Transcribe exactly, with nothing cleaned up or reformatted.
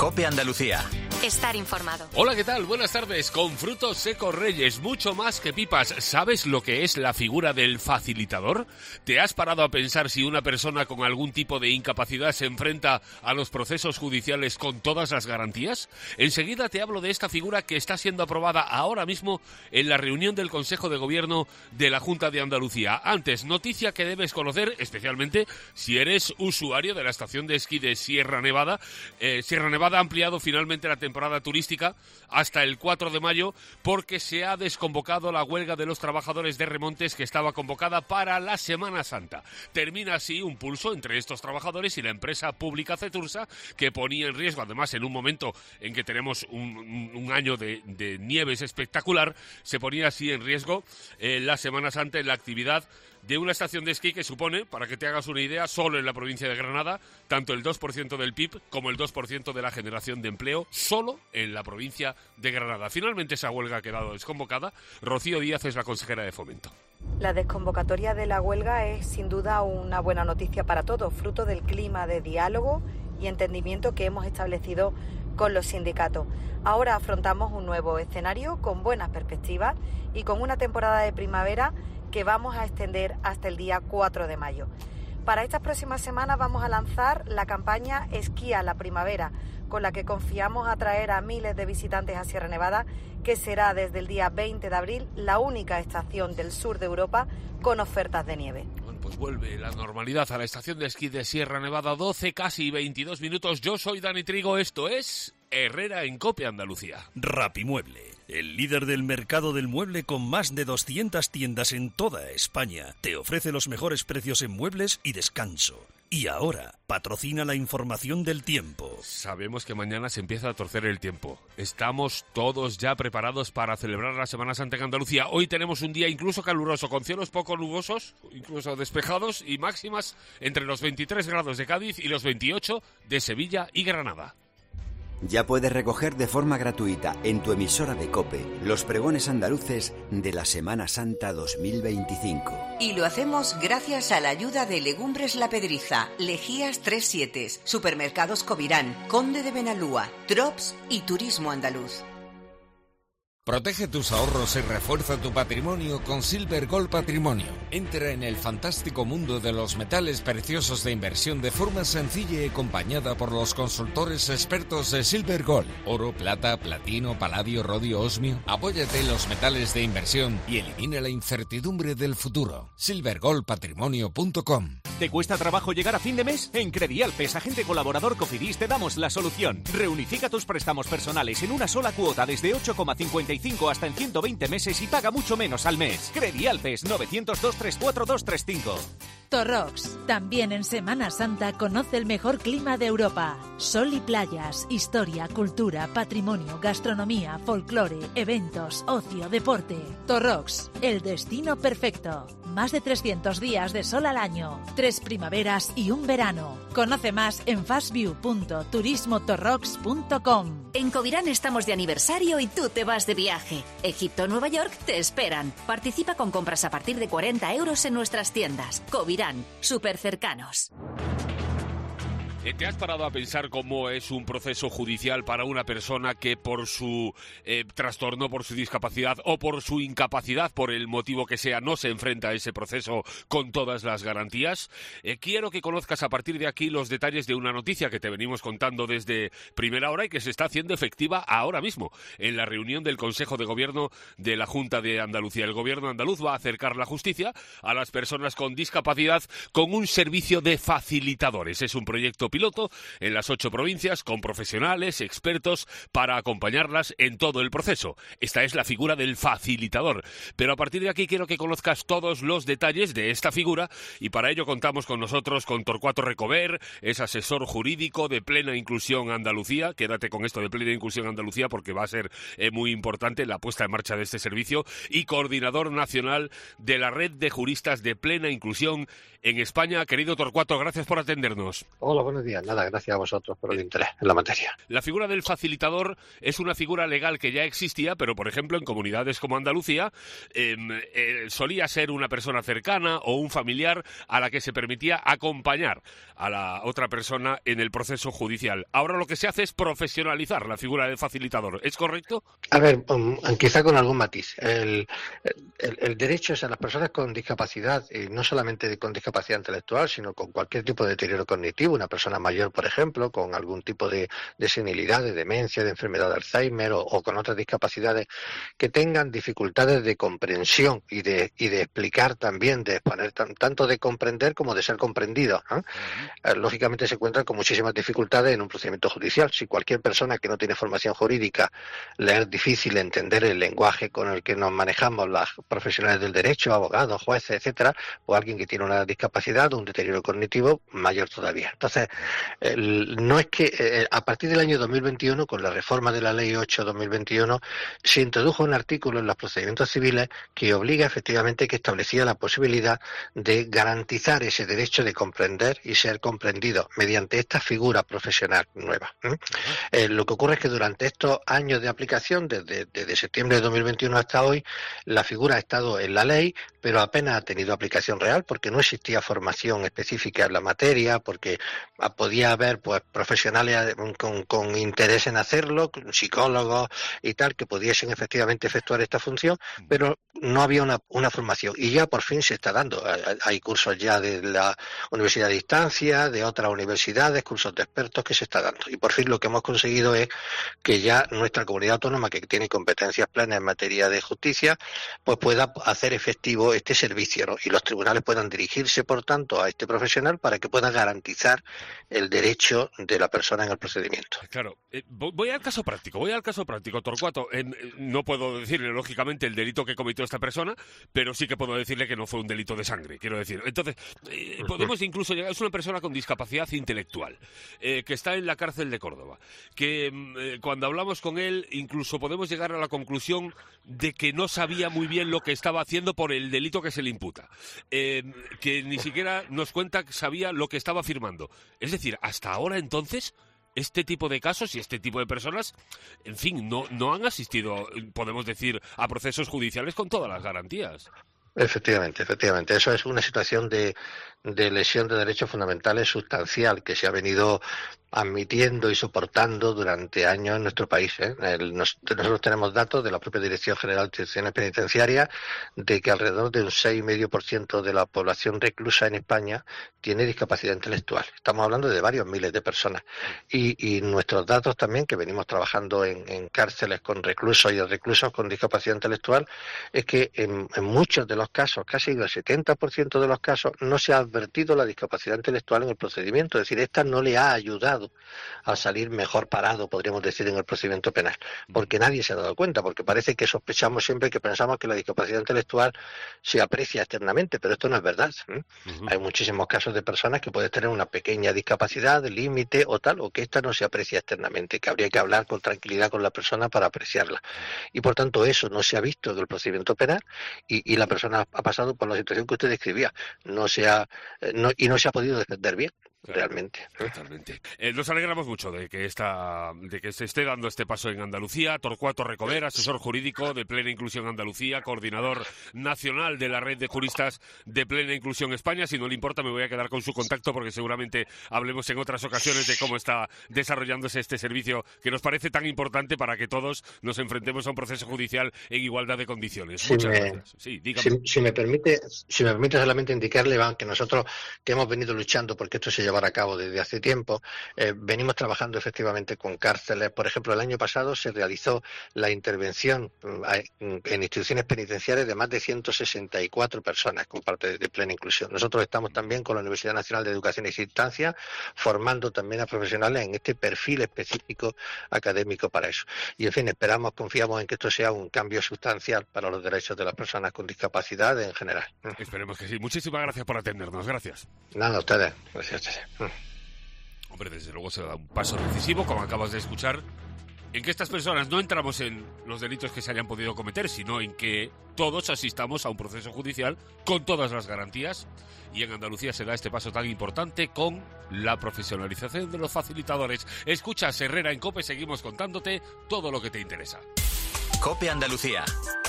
COPE Andalucía. Estar informado. Hola, ¿qué tal? Buenas tardes. Con Frutos Secos Reyes, mucho más que pipas. ¿Sabes lo que es la figura del facilitador? ¿Te has parado a pensar si una persona con algún tipo de incapacidad se enfrenta a los procesos judiciales con todas las garantías? Enseguida te hablo de esta figura que está siendo aprobada ahora mismo en la reunión del Consejo de Gobierno de la Junta de Andalucía. Antes, noticia que debes conocer, especialmente si eres usuario de la estación de esquí de Sierra Nevada. Eh, Sierra Nevada ha ampliado finalmente la temporada turística hasta el cuatro de mayo porque se ha desconvocado la huelga de los trabajadores de remontes que estaba convocada para la Semana Santa. Termina así un pulso entre estos trabajadores y la empresa pública Cetursa, que ponía en riesgo, además en un momento en que tenemos un, un, un año de, de nieves espectacular, se ponía así en riesgo eh, la Semana Santa en la actividad de una estación de esquí que supone, para que te hagas una idea, solo en la provincia de Granada, tanto el dos por ciento del P I B como el dos por ciento de la generación de empleo, solo en la provincia de Granada. Finalmente esa huelga ha quedado desconvocada. Rocío Díaz es la consejera de Fomento. La desconvocatoria de la huelga es sin duda una buena noticia para todos, fruto del clima de diálogo y entendimiento que hemos establecido con los sindicatos. Ahora afrontamos un nuevo escenario con buenas perspectivas y con una temporada de primavera que vamos a extender hasta el día cuatro de mayo. Para estas próximas semanas vamos a lanzar la campaña Esquía la Primavera, con la que confiamos atraer a miles de visitantes a Sierra Nevada, que será desde el día veinte de abril la única estación del sur de Europa con ofertas de nieve. Bueno, pues vuelve la normalidad a la estación de esquí de Sierra Nevada, doce, casi veintidós minutos. Yo soy Dani Trigo, esto es Herrera en COPE Andalucía. Rapimueble, el líder del mercado del mueble con más de doscientas tiendas en toda España, te ofrece los mejores precios en muebles y descanso. Y ahora, patrocina la información del tiempo. Sabemos que mañana se empieza a torcer el tiempo. Estamos todos ya preparados para celebrar la Semana Santa en Andalucía. Hoy tenemos un día incluso caluroso, con cielos poco nubosos, incluso despejados, y máximas entre los veintitrés grados de Cádiz y los veintiocho de Sevilla y Granada. Ya puedes recoger de forma gratuita en tu emisora de COPE los pregones andaluces de la Semana Santa dos mil veinticinco. Y lo hacemos gracias a la ayuda de Legumbres La Pedriza, Lejías tres siete, Supermercados Covirán, Conde de Benalúa, Trops y Turismo Andaluz. Protege tus ahorros y refuerza tu patrimonio con Silver Gold Patrimonio. Entra en el fantástico mundo de los metales preciosos de inversión de forma sencilla y acompañada por los consultores expertos de Silver Gold. Oro, plata, platino, paladio, rodio, osmio. Apóyate en los metales de inversión y elimina la incertidumbre del futuro. silver gold patrimonio punto com. ¿Te cuesta trabajo llegar a fin de mes? En Credialpes, agente colaborador Cofidis, te damos la solución. Reunifica tus préstamos personales en una sola cuota desde ocho coma cincuenta y cinco hasta en ciento veinte meses y paga mucho menos al mes. Credialpes, novecientos dos, treinta y cuatro, doscientos treinta y cinco. Torrox, también en Semana Santa conoce el mejor clima de Europa. Sol y playas, historia, cultura, patrimonio, gastronomía, folclore, eventos, ocio, deporte. Torrox, el destino perfecto. Más de trescientos días de sol al año, tres primaveras y un verano. Conoce más en fastview punto turismo torrox punto com. En Covirán estamos de aniversario y tú te vas de viaje. Egipto, Nueva York te esperan. Participa con compras a partir de cuarenta euros en nuestras tiendas. Covirán, súper cercanos. ¿Te has parado a pensar cómo es un proceso judicial para una persona que por su eh, trastorno, por su discapacidad o por su incapacidad, por el motivo que sea, no se enfrenta a ese proceso con todas las garantías? Eh, quiero que conozcas a partir de aquí los detalles de una noticia que te venimos contando desde primera hora y que se está haciendo efectiva ahora mismo en la reunión del Consejo de Gobierno de la Junta de Andalucía. El Gobierno andaluz va a acercar la justicia a las personas con discapacidad con un servicio de facilitadores. Es un proyecto piloto en las ocho provincias con profesionales, expertos para acompañarlas en todo el proceso. Esta es la figura del facilitador. Pero a partir de aquí quiero que conozcas todos los detalles de esta figura y para ello contamos con nosotros con Torcuato Recover, es asesor jurídico de Plena Inclusión Andalucía. Quédate con esto de Plena Inclusión Andalucía porque va a ser eh, muy importante la puesta en marcha de este servicio, y coordinador nacional de la Red de Juristas de Plena Inclusión en España. Querido Torcuato, gracias por atendernos. Hola, buenos días. buenos días. Nada, gracias a vosotros por el interés en la materia. La figura del facilitador es una figura legal que ya existía, pero por ejemplo en comunidades como Andalucía eh, eh, solía ser una persona cercana o un familiar a la que se permitía acompañar a la otra persona en el proceso judicial. Ahora lo que se hace es profesionalizar la figura del facilitador, ¿es correcto? A ver, um, quizá con algún matiz. El, el, el derecho es a las personas con discapacidad, y no solamente con discapacidad intelectual, sino con cualquier tipo de deterioro cognitivo, una persona mayor, por ejemplo, con algún tipo de, de senilidad, de demencia, de enfermedad de Alzheimer o, o con otras discapacidades que tengan dificultades de comprensión y de, y de explicar también, de exponer tan, tanto de comprender como de ser comprendido, ¿no? Uh-huh. Lógicamente se encuentran con muchísimas dificultades en un procedimiento judicial. Si cualquier persona que no tiene formación jurídica le es difícil entender el lenguaje con el que nos manejamos las profesionales del derecho, abogados, jueces, etcétera, o alguien que tiene una discapacidad o un deterioro cognitivo mayor todavía. Entonces, el, no es que eh, a partir del año dos mil veintiuno, con la reforma de la Ley ocho barra dos mil veintiuno, se introdujo un artículo en los procedimientos civiles que obliga efectivamente, que establecía la posibilidad de garantizar ese derecho de comprender y ser comprendido mediante esta figura profesional nueva. ¿eh? Eh, lo que ocurre es que durante estos años de aplicación, desde, desde septiembre de dos mil veintiuno hasta hoy, la figura ha estado en la ley, pero apenas ha tenido aplicación real porque no existía formación específica en la materia, porque podía haber pues profesionales con, con interés en hacerlo, psicólogos y tal, que pudiesen efectivamente efectuar esta función, pero no había una, una formación. Y ya por fin se está dando. Hay cursos ya de la Universidad de Distancia, de otras universidades, cursos de expertos que se está dando. Y por fin lo que hemos conseguido es que ya nuestra comunidad autónoma, que tiene competencias plenas en materia de justicia, pues pueda hacer efectivo este servicio, ¿no? Y los tribunales puedan dirigirse, por tanto, a este profesional para que pueda garantizar el derecho de la persona en el procedimiento. Claro. Eh, voy al caso práctico, voy al caso práctico, Torcuato. Eh, no puedo decirle, lógicamente, el delito que cometió esta persona, pero sí que puedo decirle que no fue un delito de sangre, quiero decir. Entonces, eh, podemos incluso llegar... Es una persona con discapacidad intelectual, eh, que está en la cárcel de Córdoba, que eh, cuando hablamos con él, incluso podemos llegar a la conclusión de que no sabía muy bien lo que estaba haciendo por el delito que se le imputa, eh, que ni siquiera nos cuenta que sabía lo que estaba firmando. Es decir, hasta ahora entonces, este tipo de casos y este tipo de personas, en fin, no, no han asistido, podemos decir, a procesos judiciales con todas las garantías. Efectivamente, efectivamente. Eso es una situación de, de lesión de derechos fundamentales sustancial que se ha venido admitiendo y soportando durante años en nuestro país. ¿eh? El, nos, nosotros tenemos datos de la propia Dirección General de Instituciones Penitenciarias de que alrededor de un seis coma cinco por ciento de la población reclusa en España tiene discapacidad intelectual. Estamos hablando de varios miles de personas. Y, y nuestros datos también, que venimos trabajando en, en cárceles con reclusos y reclusos con discapacidad intelectual, es que en, en muchos de los casos, casi el setenta por ciento de los casos, no se ha advertido la discapacidad intelectual en el procedimiento. Es decir, esta no le ha ayudado a salir mejor parado, podríamos decir, en el procedimiento penal, porque nadie se ha dado cuenta, porque parece que sospechamos siempre, que pensamos que la discapacidad intelectual se aprecia externamente, pero esto no es verdad. ¿eh? Uh-huh. Hay muchísimos casos de personas que pueden tener una pequeña discapacidad, límite o tal, o que esta no se aprecia externamente, que habría que hablar con tranquilidad con la persona para apreciarla. Y por tanto eso no se ha visto en el procedimiento penal y, y la persona ha pasado por la situación que usted describía, no se ha, no, y no se ha podido defender bien. Claro, realmente. Totalmente. Eh, nos alegramos mucho de que esta, de que se esté dando este paso en Andalucía. Torcuato Recoder, asesor jurídico de Plena Inclusión Andalucía, coordinador nacional de la Red de Juristas de Plena Inclusión España. Si no le importa, me voy a quedar con su contacto porque seguramente hablemos en otras ocasiones de cómo está desarrollándose este servicio que nos parece tan importante para que todos nos enfrentemos a un proceso judicial en igualdad de condiciones. Si Muchas me, gracias. Sí, dígame. Si, si me permite, si me permite solamente indicarle, Iván, que nosotros que hemos venido luchando porque esto se lleva a cabo desde hace tiempo, eh, venimos trabajando efectivamente con cárceles. Por ejemplo, el año pasado se realizó la intervención en instituciones penitenciarias de más de ciento sesenta y cuatro personas con parte de, de Plena Inclusión. Nosotros estamos también con la Universidad Nacional de Educación y Distancia formando también a profesionales en este perfil específico académico para eso. Y en fin, esperamos, confiamos en que esto sea un cambio sustancial para los derechos de las personas con discapacidad en general. Esperemos que sí. Muchísimas gracias por atendernos. Gracias. Nada, a ustedes. Gracias a ustedes. Hombre, desde luego se da un paso decisivo, como acabas de escuchar. en que estas personas no entramos en los delitos que se hayan podido cometer, sino en que todos asistamos a un proceso judicial con todas las garantías. Y en Andalucía se da este paso tan importante con la profesionalización de los facilitadores. Escucha Herrera en COPE, seguimos contándote todo lo que te interesa. COPE Andalucía.